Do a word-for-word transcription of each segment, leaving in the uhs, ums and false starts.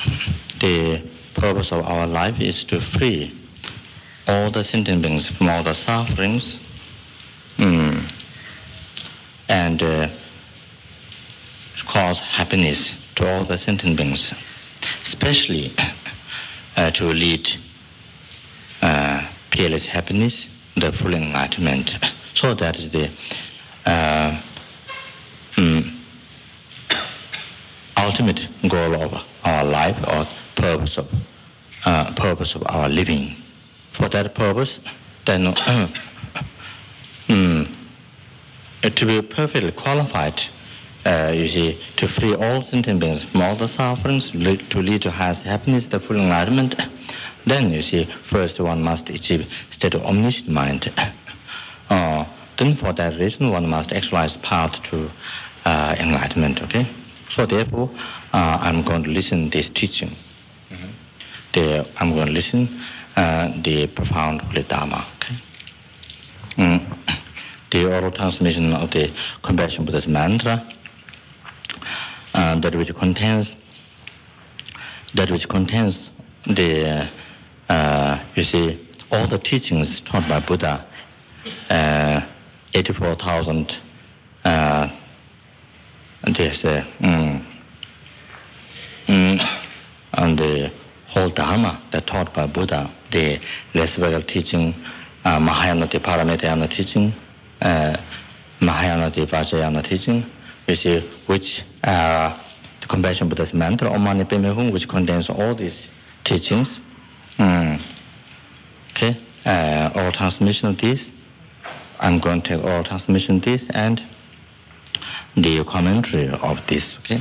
the purpose of our life is to free all the sentient beings from all the sufferings mm, and uh, cause happiness to all the sentient beings, especially uh, to lead uh, peerless happiness, the full enlightenment. So that is the uh, mm, ultimate goal of our life or purpose of uh, purpose of our living. For that purpose, then uh, mm, to be perfectly qualified, uh, you see, to free all sentient beings from all the sufferings, lead, to lead to highest happiness, the full enlightenment, then you see, first one must achieve state of omniscient mind. Uh, then for that reason, one must actualize path to uh, enlightenment. Okay. So therefore, uh, I'm going to listen this teaching. Mm-hmm. The, I'm going to listen uh, the profound Holy Dharma. Okay? Mm. The oral transmission of the Compassion Buddha's mantra, uh, that which contains that which contains the uh, you see all the teachings taught by Buddha, uh, eighty-four thousand. Uh, This, uh, mm, mm, and the whole Dharma that taught by Buddha, the less veiled teaching, uh, Mahayana the Paramitayana teaching, uh, Mahayana the Vajrayana teaching, you see, which uh, the Compassion Buddha's mantra, Om Mani Padme Hum, which contains all these teachings. Mm. Okay, uh, all transmission of this. I'm going to take all transmission of this and the commentary of this. Okay.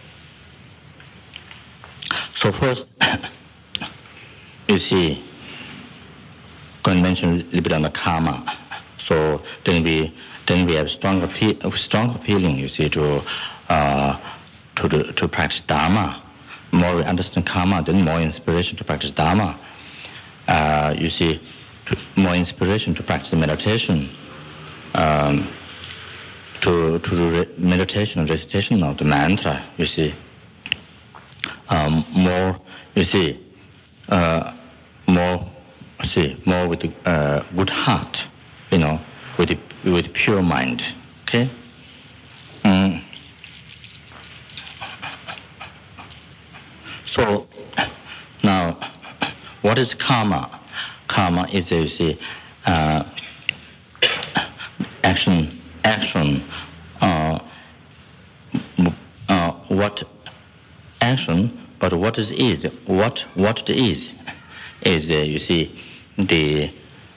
So first, you see, going to mention a little bit on the karma. So then we then we have stronger fe- stronger feeling. You see, to uh, to the, to practice Dharma. More we understand karma, then more inspiration to practice Dharma. Uh, you see, to, more inspiration to practice meditation. Um, to to do re- meditation and recitation of the mantra, you see, um, more, you see, uh, more, see, more with a uh, good heart, you know, with a, with pure mind, okay? Mm. So, now, what is karma? Karma is, you see, uh, action, action, uh, uh, what action, but what is it? What what it is is uh, you see, the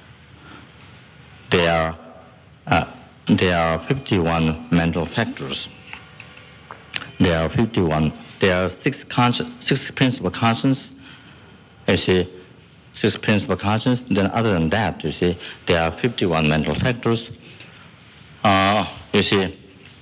there are uh, there are fifty-one mental factors. There are fifty-one. There are six conscious, six principal conscience. You see, six principal conscience. Then other than that, you see, there are fifty-one mental factors. Uh, you see,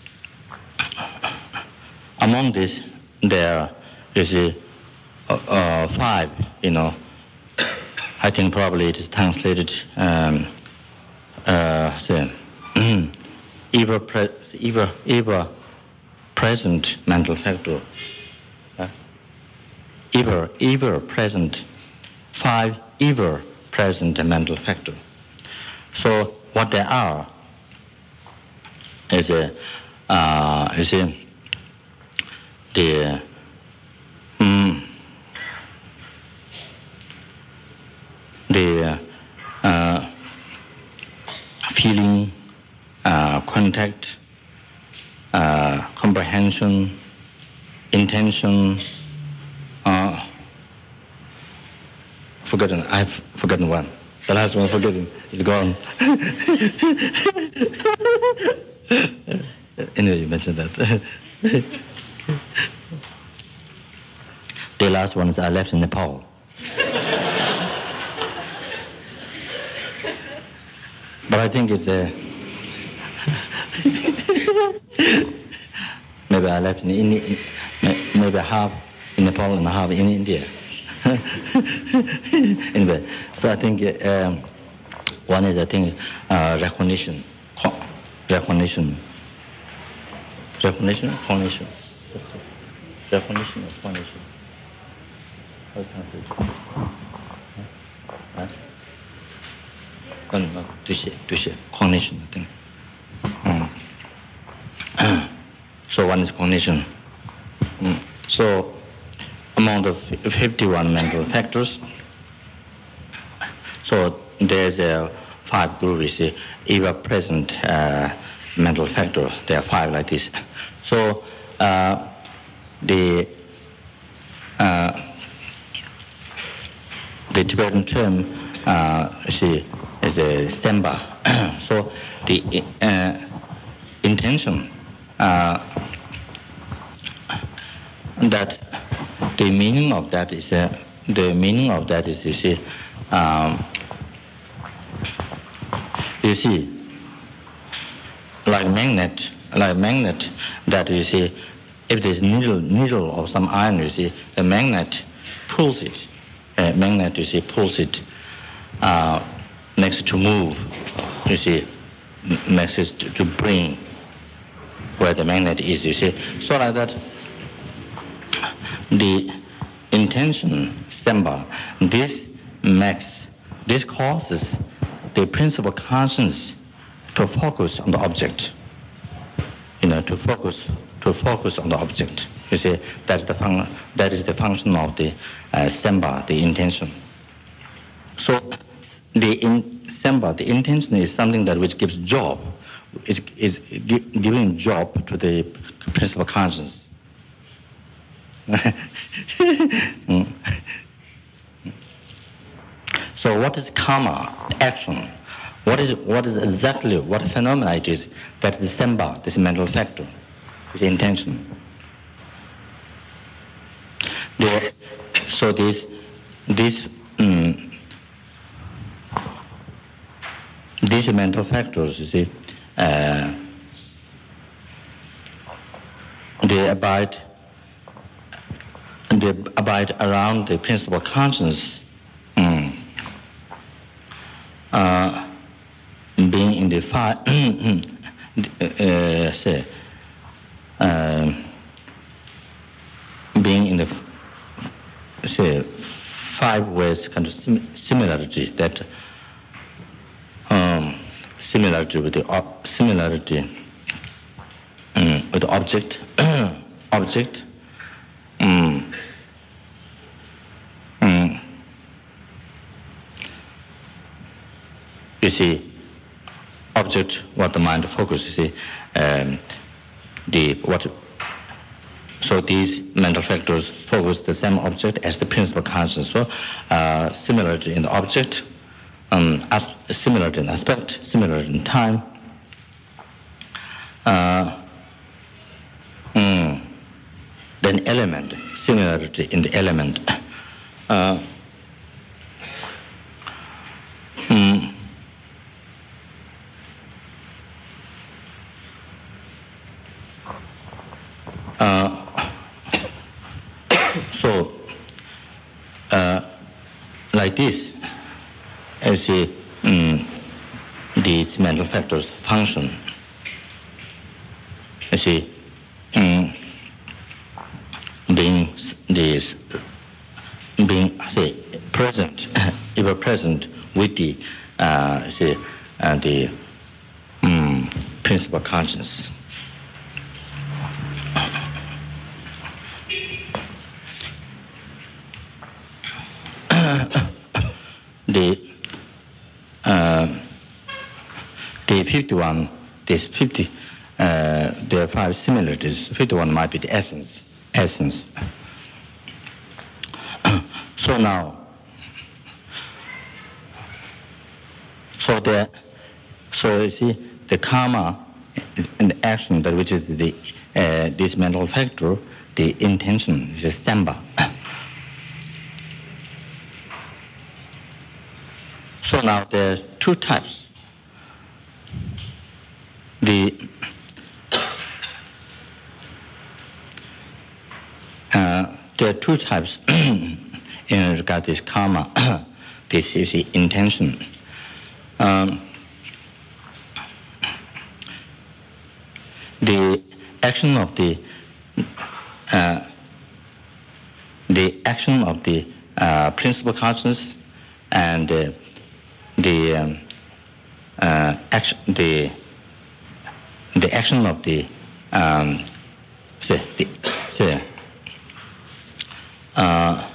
among these, there are, you see, uh, uh, five, you know, I think probably it is translated, um, uh, say, ever, pre- ever, ever present mental factor. Uh, ever, ever present, five ever present mental factor. So what they are, is a, uh, you see, the mm, the uh, feeling, uh, contact, uh, comprehension, intention. Uh, forgotten. I've forgotten one. The last one, forgotten, is gone. Anyway, you mentioned that. The last ones I left in Nepal. But I think it's a... maybe I left in India, maybe half in Nepal and half in India. Anyway, so I think um, one is, I think, uh, recognition. Recognition. Recognition, cognition. Recognition or cognition. How translate? Huh? No, no, touche, touche, cognition, I think. Mm. So one is cognition. Mm. So among the fifty-one mental factors, so there's a five groups, ever present uh, mental factor. There are five like this. So uh, the uh, the Tibetan term uh, see, is a semba. So the uh, intention uh, that the meaning of that is uh, the meaning of that is you see um, you see like magnet like magnet that you see if there's needle needle of some iron you see the magnet pulls it uh, magnet you see pulls it uh, makes it to move you see makes it to, to bring where the magnet is you see so like that the intention semba this makes this causes the principal conscience to focus on the object you know to focus to focus on the object you see that's the fun that is the function of the uh, semba the intention so the in semba the intention is something that which gives job is is gi- giving job to the principal conscience. mm. So what is karma action? What is what is exactly what phenomena it is that the semba, this mental factor, is intention. The, so this this um, these mental factors, you see, uh, they abide they abide around the principal conscience. Um, uh, being in the five, uh, say, uh, being in the say five ways kind of sim- similarity that um, similarity with the op- similarity um, with the object object um, um, you see object what the mind focuses you see um, the what so these mental factors focus the same object as the principal consciousness so uh, similarity in the object um, as similarity in aspect similarity in time uh, mm, then element similarity in the element uh, mm, uh, so uh, like this as see um, these mental factors function you see um, being this being say present ever present with the uh, say uh, the um, principal conscience. the uh, the fifty-one this fifty uh, there are five similarities. fifty-one might be the essence essence so now so the so you see the karma and the action that which is the uh, this mental factor the intention is a semba. So now there are two types. The uh, there are two types in regard to this karma. This is the intention. Um, the action of the uh, the action of the uh, principal consciousness and uh, the um, uh, action, the the action of the um, say, the say, uh,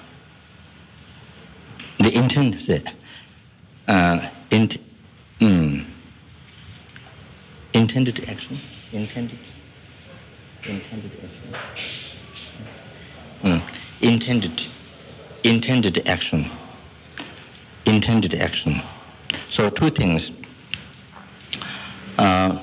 the intent say, uh, int, mm, intended action, intended, intended action, mm, intended, intended action, intended action. So two things. Uh,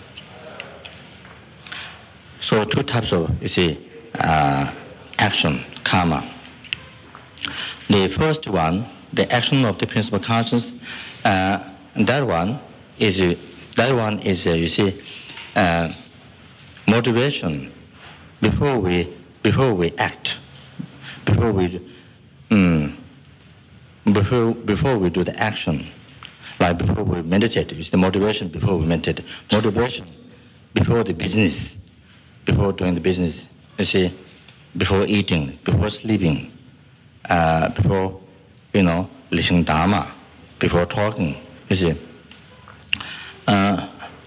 so two types of, you see, uh, action, karma. The first one, the action of the principal consciousness, uh, that one is, uh, that one is, uh, you see, uh, motivation before we, before we act, before we, um, before, before we do the action. Like before we meditate, it's the motivation before we meditate. Motivation before the business, before doing the business, you see, before eating, before sleeping, uh, before, you know, listening Dharma, before talking, you see. Uh,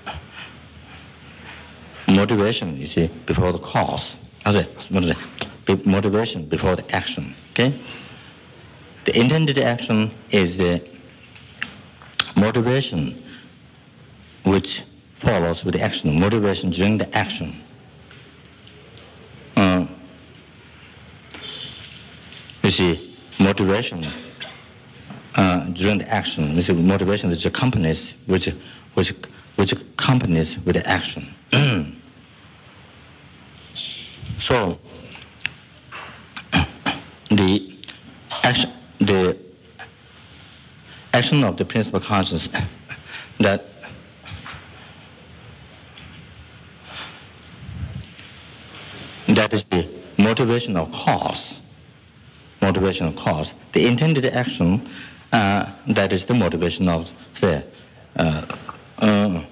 motivation, you see, before the cause. Motivation before the action, okay? The intended action is the motivation which follows with the action, motivation during the action. Uh, you see, motivation uh, during the action, you see, motivation which accompanies, which, which, which accompanies with the action. So, the action, the action of the principal consciousness that that is the motivational cause. Motivational cause. The intended action uh, that is the motivation of the uh, uh,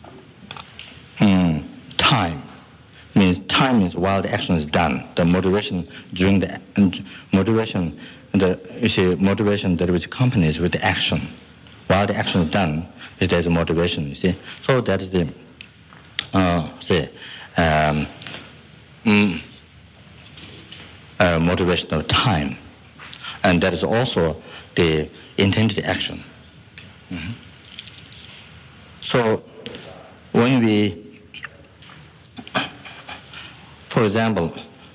um, time. Means time is while the action is done. The motivation during the motivation. The you see motivation that which accompanies with the action, while the action is done, is there's a motivation. You see, so that is the uh, say um, mm, uh, motivation of time, and that is also the intended action. Mm-hmm. So when we, for example,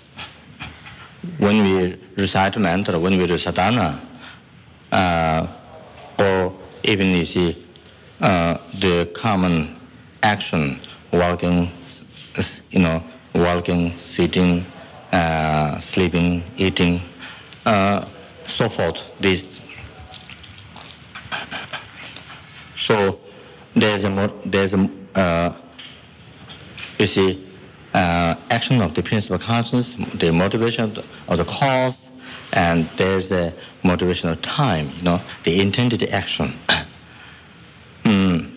when we recite mantra, when we do sadhana, uh, or even you see uh, the common action, walking, you know, walking, sitting, uh, sleeping, eating, uh, so forth. This. So there's a there's a uh, you see. Uh, action of the principal consciousness, the motivation of the, of the cause, and there's the motivation of time, you know, the intended action. mm.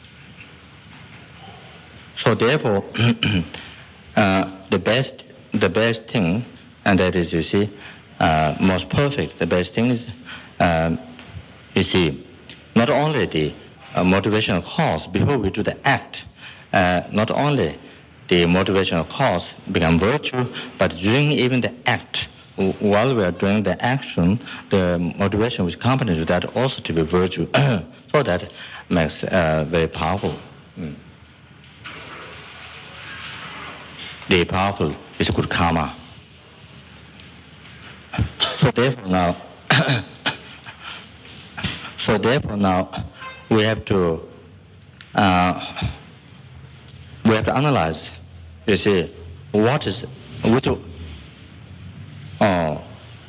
So therefore, uh, the best, the best thing, and that is, you see, uh, most perfect. The best thing is, um, you see, not only the uh, motivational cause before we do the act, uh, not only the motivational cause become virtue, but during even the act, while we are doing the action, the motivation which accompanies with that also to be virtue. So that makes uh, very powerful. Mm. The powerful is good karma. So therefore now, so therefore now, we have to uh, we have to analyze. You see, what is which uh,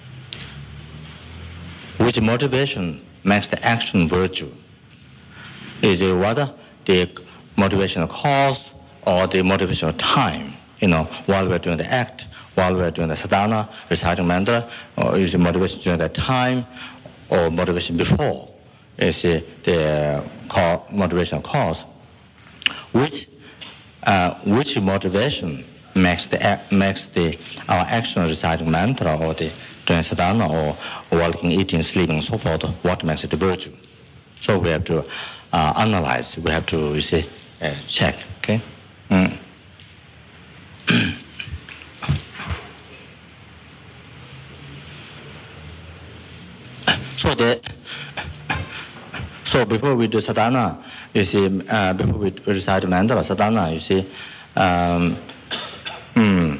which motivation makes the action virtue? Is it whether the motivational cause or the motivational time? You know, while we're doing the act, while we're doing the sadhana, reciting mantra, or is it motivation during that time, or motivation before? Is it the uh, motivational cause? Which Uh, which motivation makes the makes the our action reciting mantra or the doing sadhana or walking, eating, sleeping, and so forth, what makes it a virtue? So we have to uh, analyze, we have to, you see, uh, check, okay? Mm. so the So before we do sadhana, you see, uh, before we recite mantra sadhana, you see, um, mm,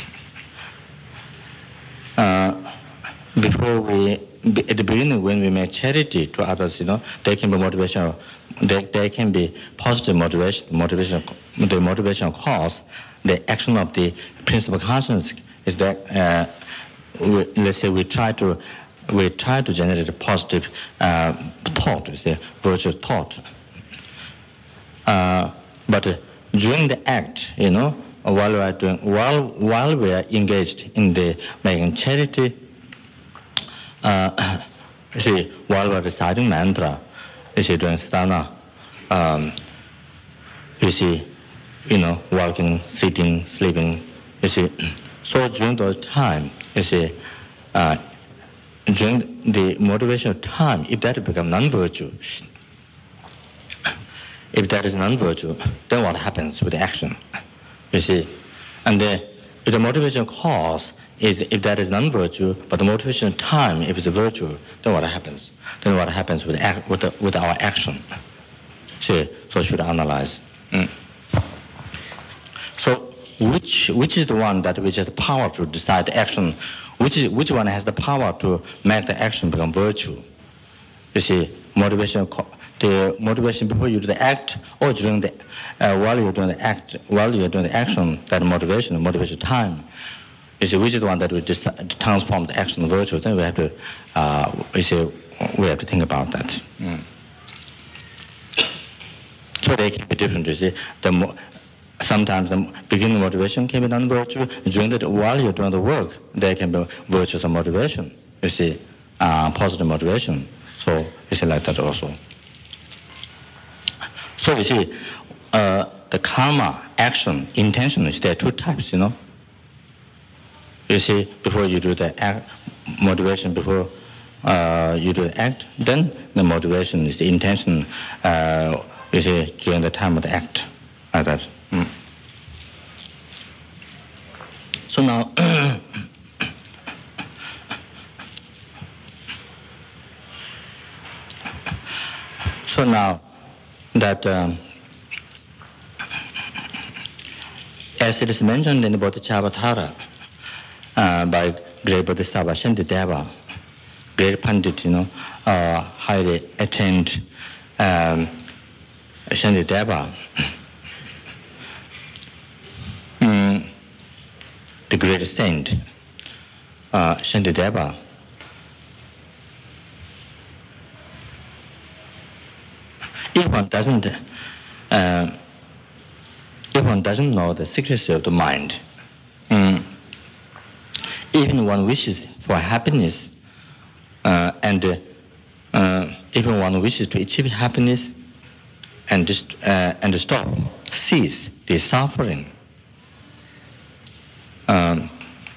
uh, before we, at the beginning when we make charity to others, you know, there can be motivation, there, there can be positive motivation, motivation, the motivation cause, the action of the principal conscience is that, uh, we, let's say we try to we try to generate a positive uh, thought, you see, virtuous thought. Uh, but uh, during the act, you know, while we are doing, while while we are engaged in the making charity, uh, you see, while we are reciting mantra, you see, doing sadhana, um, you see, you know, walking, sitting, sleeping, you see. So during those time, you see. Uh, During the motivation time, if that becomes non-virtue, if that is non-virtue, then what happens with the action? You see, and the, if the motivation cause is if that is non-virtue, but the motivation time, if it's a virtue, then what happens? Then what happens with act, with, the, with our action? See, so should analyze. Mm. So which which is the one that which has the power to decide the action? Which, is, which one has the power to make the action become virtue? You see, motivation, the motivation before you do the act, or during the, uh, while you're doing the act, while you're doing the action, that motivation, motivation time. You see, which is the one that will decide, transform the action into virtue? Then we have to, uh, you see, we have to think about that. Mm. So they can be different. You see, the mo- Sometimes the beginning motivation can be non-virtue. During the, while you're doing the work, there can be virtuous motivation. You see, uh, positive motivation. So you see like that also. So you see, uh, the karma, action, intention, there are two types, you know. You see, before you do the act, motivation, before uh, you do the act, then the motivation is the intention, uh, you see, during the time of the act, like that. Mm. So now, so now that um, as it is mentioned in the Bodhisattva uh, by great Bodhisattva Shantideva, great Pandit, you know, uh, highly attained um, Shantideva, mm, the great saint, uh, Shantideva, if one doesn't, uh, if one doesn't know the secrecy of the mind, mm, even one wishes for happiness, uh, and uh, uh, even one wishes to achieve happiness, and just, uh, and stop, cease the suffering. Um,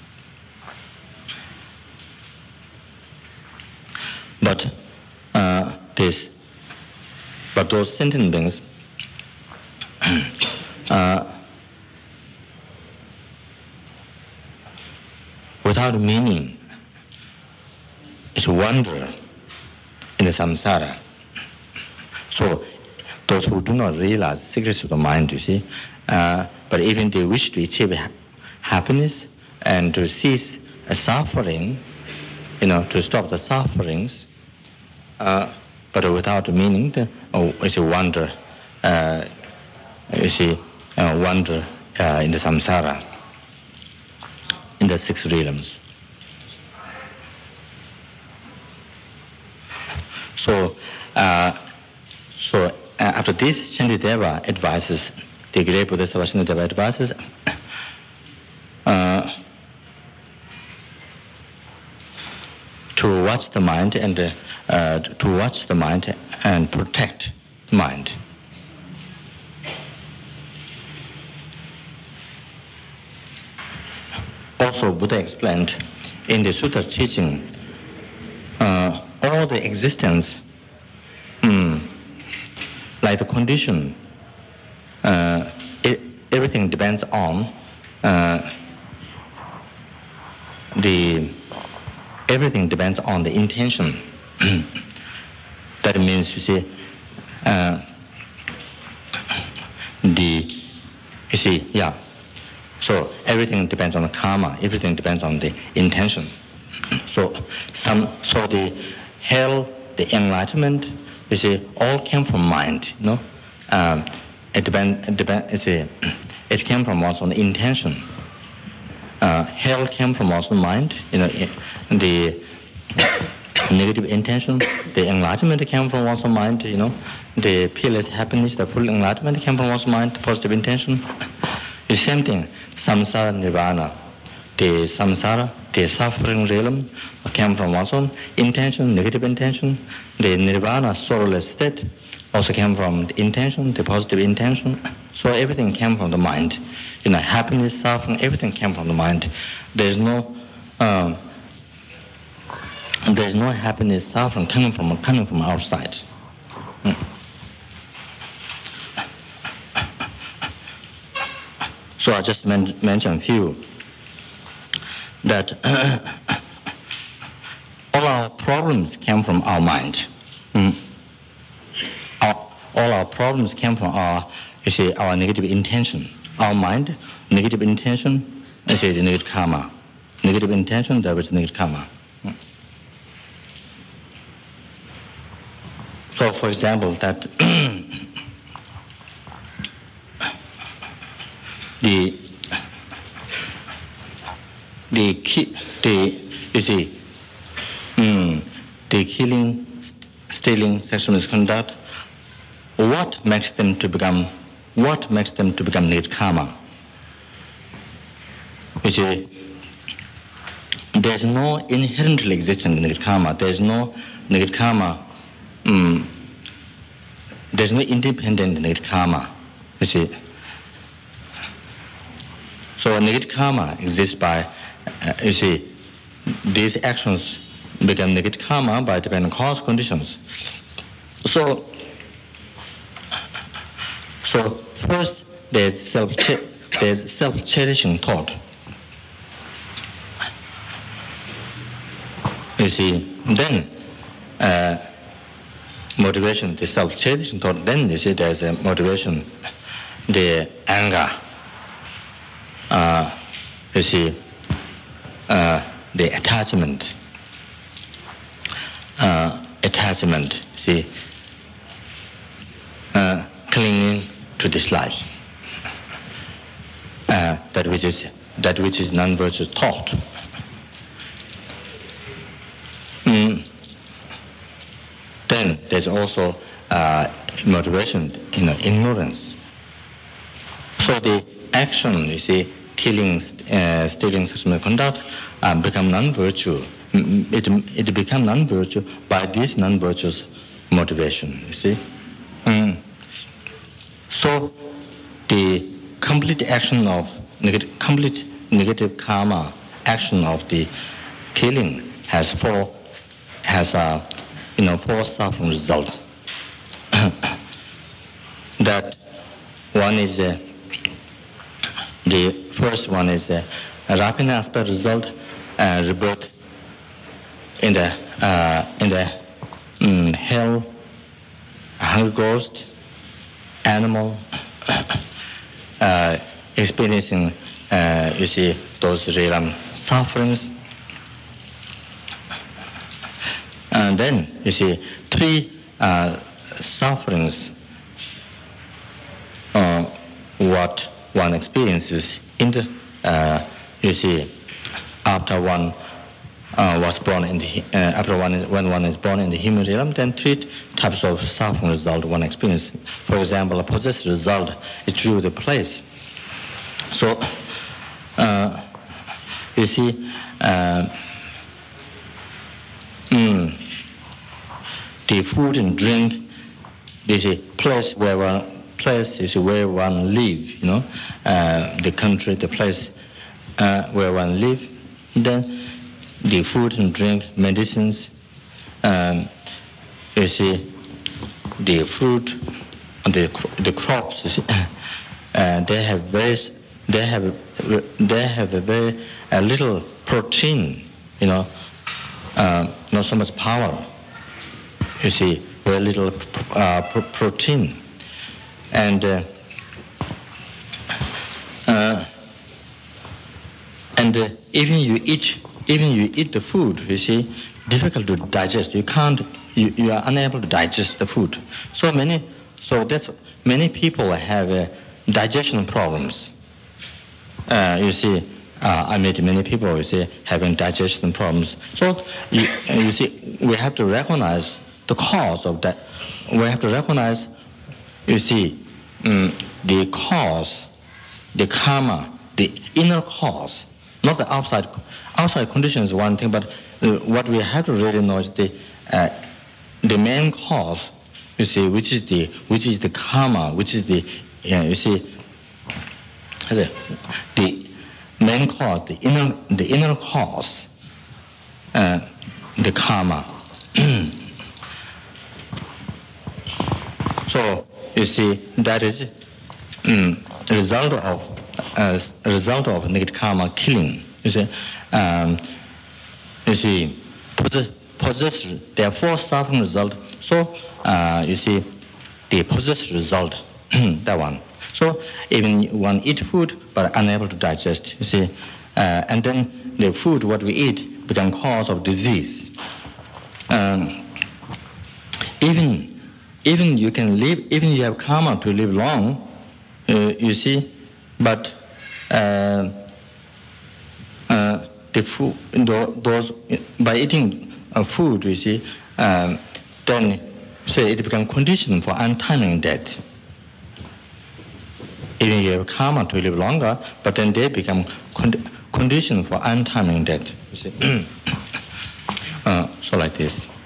but uh, this, but those sentient beings, uh, without meaning, it's wander in the samsara. So those who do not realize the secrets of the mind, you see, uh, but even they wish to achieve ha- happiness and to cease a suffering, you know, to stop the sufferings, uh, but without meaning, the, oh, it's a wonder, uh, you see, uh, wonder uh, in the samsara, in the six realms. So, uh, so uh, after this, Shantideva advises, the great Bodhisattva Shantideva advises, uh, to watch the mind and uh, uh, to watch the mind and protect the mind. Also, Buddha explained in the Sutta teaching, uh, all the existence, um, like the condition, uh, it, everything depends on uh, the everything depends on the intention. That means, you see, uh, the you see, yeah. So everything depends on the karma. Everything depends on the intention. So some, so the hell, the enlightenment, you see, all came from mind. You know, um, it depend. It depend. You see, it came from also the intention. Uh, hell came from also mind. You know, the negative intention. The enlightenment came from also mind. You know, the peerless happiness, the full enlightenment came from also mind. The positive intention. The same thing. Samsara nirvana. The samsara, the suffering realm, came from also intention, negative intention. The nirvana, sorrowless state, also came from the intention, the positive intention. So everything came from the mind. You know, happiness, suffering, everything came from the mind. There's no, um, there's no happiness, suffering coming from coming from outside. Hmm. So I just men- mentioned a few. That uh, all our problems came from our mind. Mm. Our, all our problems came from our, you see, our negative intention. Our mind, negative intention, you see, the negative karma. Negative intention, there was negative karma. Mm. So, for example, that the The ki- the you see, mm, the killing, stealing, sexual misconduct. What makes them to become? What makes them to become negative karma? You see, there's no inherently existing negative karma. There's no negative karma. Mm, there's no independent negative karma. You see, so negative karma exists by. Uh, you see, these actions become negative karma by dependent cause conditions. So, so first there's self there's self-cherishing thought. You see, then uh, motivation, the self-cherishing thought. Then you see there's a motivation, the anger. Uh, you see. Uh, the attachment, uh, attachment, see, uh, clinging to this life, uh, that which is that which is non-virtuous thought. Mm. Then there's also uh, motivation, you know, ignorance. So the action, you see, killing, uh, stealing, sexual conduct, uh, become non-virtue. It it become non-virtue by this non-virtuous motivation. You see, mm. So the complete action of negative, complete negative karma action of the killing has four has a you know four suffering results. That one is a The first one is a, a rapid aspect result, uh, rebirth in the uh, in the um, hell, hungry ghost, animal, uh, experiencing, uh, you see, those realm sufferings. And then you see three uh, sufferings. Uh, what one experiences in the, uh, you see, after one uh, was born in the, uh, after one is, when one is born in the human realm, then three types of suffering result one experience. For example, a possessive result is true the place. So, uh, you see, uh, mm, the food and drink, this is place where one place is where one live, you know, uh, the country, the place uh, where one live. Then the food and drink, medicines, um, you see, the fruit, the the crops, you see, uh, they have very, they have, they have a very a little protein, you know, uh, not so much power. You see, very little uh, pro- protein, and uh, uh, and uh, even you eat, even you eat the food, you see, difficult to digest. You can't, you, you are unable to digest the food. So many, so that's many people have uh, digestion problems. Uh, you see, uh, I met many people, you see, having digestion problems. So you, you see, we have to recognize the cause of that. We have to recognize, you see, um, the cause, the karma, the inner cause, not the outside. Outside condition is one thing, but uh, what we have to really know is the uh, the main cause. You see, which is the which is the karma, which is the uh, you see the, the main cause, the inner the inner cause, uh, the karma. So you see, that is um, a result of uh, a result of negative karma killing. You see, um, you see, possess, possess therefore suffering result. So uh, you see, the possess result, that one. So even one eat food but unable to digest. You see, uh, and then the food what we eat become cause of disease. Um, even even you can live, even you have karma to live long. Uh, you see, but uh, uh, the food, those by eating uh, food, you see, um, then say it becomes condition for untimely death. Even you have karma to live longer, but then they become con- condition for untimely death. You see, uh, so like this.